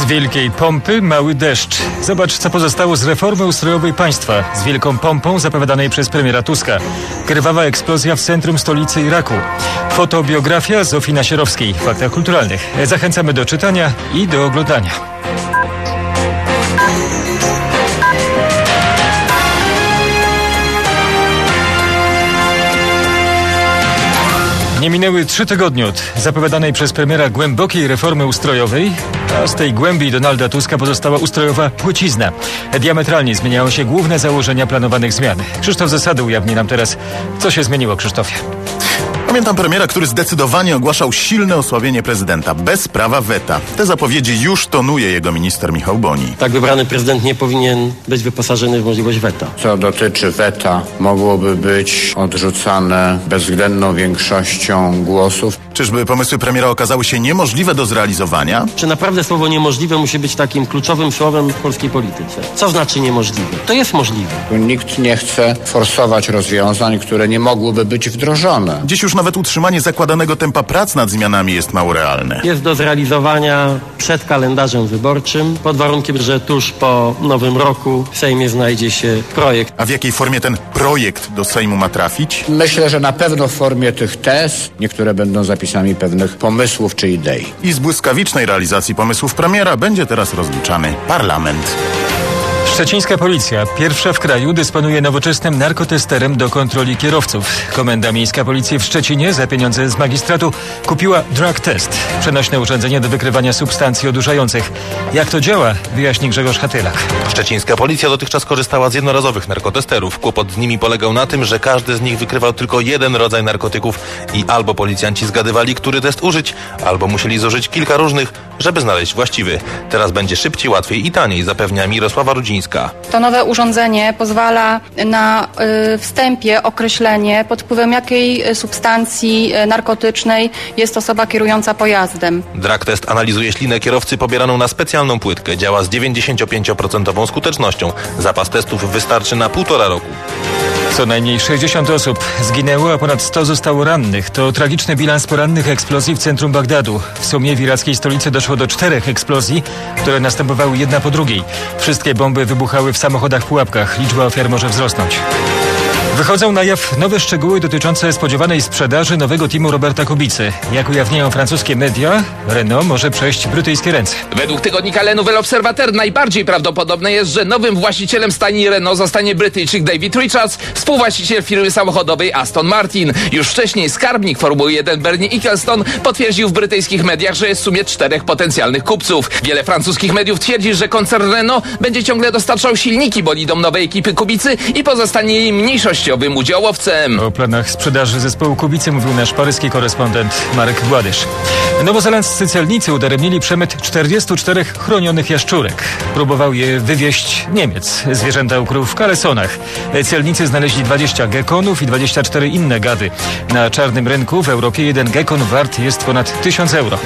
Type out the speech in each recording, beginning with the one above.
wielkiej pompy mały deszcz. Zobacz, co pozostało z reformy ustrojowej państwa. Z wielką pompą zapowiadanej przez premiera Tuska. Krwawa eksplozja w centrum stolicy Iraku. Fotobiografia Zofii Nasierowskiej w Faktach Kulturalnych. Zachęcamy do czytania i do oglądania. Nie minęły 3 tygodnie od zapowiadanej przez premiera głębokiej reformy ustrojowej, a z tej głębi Donalda Tuska pozostała ustrojowa płcizna. Diametralnie zmieniały się główne założenia planowanych zmian. Krzysztof Zasady ujawni nam teraz, co się zmieniło, Krzysztofie. Pamiętam premiera, który zdecydowanie ogłaszał silne osłabienie prezydenta, bez prawa weta. Te zapowiedzi już tonuje jego minister Michał Boni. Tak wybrany prezydent nie powinien być wyposażony w możliwość weta. Co dotyczy weta, mogłoby być odrzucane bezwzględną większością głosów. Czyżby pomysły premiera okazały się niemożliwe do zrealizowania? Czy naprawdę słowo niemożliwe musi być takim kluczowym słowem w polskiej polityce? Co znaczy niemożliwe? To jest możliwe. Nikt nie chce forsować rozwiązań, które nie mogłyby być wdrożone. Dziś już nawet utrzymanie zakładanego tempa prac nad zmianami jest mało realne. Jest do zrealizowania przed kalendarzem wyborczym, pod warunkiem, że tuż po Nowym Roku w Sejmie znajdzie się projekt. A w jakiej formie ten projekt do Sejmu ma trafić? Myślę, że na pewno w formie tych tez, niektóre będą zapisami pewnych pomysłów czy idei. I z błyskawicznej realizacji pomysłów premiera będzie teraz rozliczany parlament. Szczecińska policja, pierwsza w kraju, dysponuje nowoczesnym narkotesterem do kontroli kierowców. Komenda Miejska Policji w Szczecinie za pieniądze z magistratu kupiła drug test, przenośne urządzenie do wykrywania substancji odurzających. Jak to działa, wyjaśni Grzegorz Hatylak. Szczecińska policja dotychczas korzystała z jednorazowych narkotesterów. Kłopot z nimi polegał na tym, że każdy z nich wykrywał tylko jeden rodzaj narkotyków i albo policjanci zgadywali, który test użyć, albo musieli zużyć kilka różnych, żeby znaleźć właściwy. Teraz będzie szybciej, łatwiej i taniej, zapewnia Mirosława Rudzińska. To nowe urządzenie pozwala na wstępie określenie, pod wpływem jakiej substancji narkotycznej jest osoba kierująca pojazdem. Drug test analizuje ślinę kierowcy pobieraną na specjalną płytkę. Działa z 95% skutecznością. Zapas testów wystarczy na 1,5 roku. Co najmniej 60 osób zginęło, a ponad 100 zostało rannych. To tragiczny bilans porannych eksplozji w centrum Bagdadu. W sumie w irackiej stolicy doszło do 4 eksplozji, które następowały jedna po drugiej. Wszystkie bomby wybuchały w samochodach-pułapkach. Liczba ofiar może wzrosnąć. Wychodzą na jaw nowe szczegóły dotyczące spodziewanej sprzedaży nowego teamu Roberta Kubicy. Jak ujawniają francuskie media, Renault może przejść w brytyjskie ręce. Według tygodnika Le Nouvel Observateur najbardziej prawdopodobne jest, że nowym właścicielem stajni Renault zostanie Brytyjczyk David Richards, współwłaściciel firmy samochodowej Aston Martin. Już wcześniej skarbnik Formuły 1 Bernie Ecclestone potwierdził w brytyjskich mediach, że jest w sumie 4 potencjalnych kupców. Wiele francuskich mediów twierdzi, że koncern Renault będzie ciągle dostarczał silniki bolidom nowej ekipy Kubicy i pozostanie jej mniejszościowym udziałowcem. O planach sprzedaży zespołu Kubicy mówił nasz paryski korespondent Marek Gładysz. Nowozelandzcy celnicy udaremnili przemyt 44 chronionych jaszczurek. Próbował je wywieźć Niemiec. Zwierzęta ukrył w kalesonach. Celnicy znaleźli 20 gekonów i 24 inne gady. Na czarnym rynku w Europie jeden gekon wart jest ponad 1000 euro.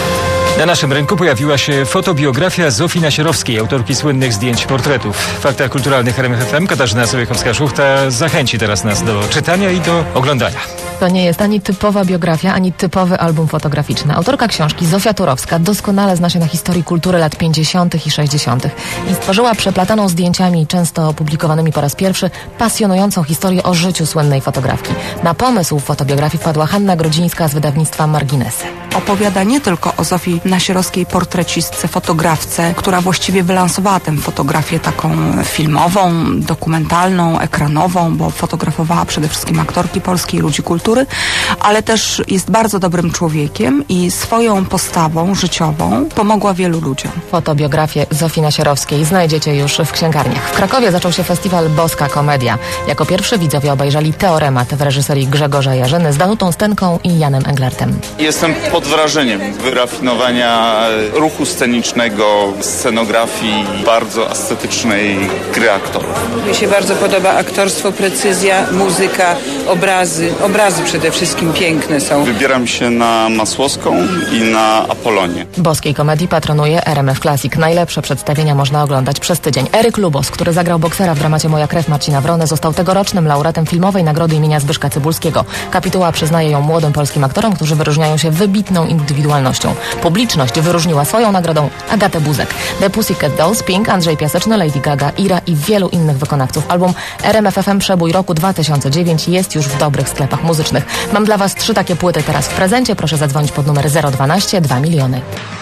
Na naszym rynku pojawiła się fotobiografia Zofii Nasierowskiej, autorki słynnych zdjęć portretów. W Faktach Kulturalnych RMF FM Katarzyna Sowiechowska-Szuchta zachęci teraz nas do czytania i do oglądania. To nie jest ani typowa biografia, ani typowy album fotograficzny. Autorka książki Zofia Turowska doskonale zna się na historii kultury lat 50. i 60. i stworzyła przeplataną zdjęciami, często opublikowanymi po raz pierwszy, pasjonującą historię o życiu słynnej fotografki. Na pomysł fotobiografii wpadła Hanna Grodzińska z wydawnictwa Marginesy. Opowiada nie tylko o Zofii Nasierowskiej, portrecistce, fotografce, która właściwie wylansowała tę fotografię taką filmową, dokumentalną, ekranową, bo fotografowała przede wszystkim aktorki polskie i ludzi kultury, ale też jest bardzo dobrym człowiekiem i swoją postawą życiową pomogła wielu ludziom. Fotobiografię Zofii Nasierowskiej znajdziecie już w księgarniach. W Krakowie zaczął się festiwal Boska Komedia. Jako pierwszy widzowie obejrzeli Teoremat w reżyserii Grzegorza Jarzyny z Danutą Stenką i Janem Englertem. Jestem pod wrażeniem wyrafinowania ruchu scenicznego, scenografii, bardzo estetycznej gry aktorów. Mi się bardzo podoba aktorstwo, precyzja, muzyka, obrazy. Obrazy przede wszystkim piękne są. Wybieram się na Masłowską i na Apolonię. Boskiej Komedii patronuje RMF Classic. Najlepsze przedstawienia można oglądać przez tydzień. Eryk Lubos, który zagrał boksera w dramacie Moja krew Marcina Wrony, został tegorocznym laureatem filmowej nagrody imienia Zbyszka Cybulskiego. Kapituła przyznaje ją młodym polskim aktorom, którzy wyróżniają się wybitną wybitną indywidualnością. Publiczność wyróżniła swoją nagrodą Agatę Buzek. The Pussycat Dolls, Pink, Andrzej Piaseczny, Lady Gaga, Ira i wielu innych wykonawców. Album RMF FM Przebój roku 2009 jest już w dobrych sklepach muzycznych. Mam dla Was 3 takie płyty teraz w prezencie. Proszę zadzwonić pod numer 012 2 miliony.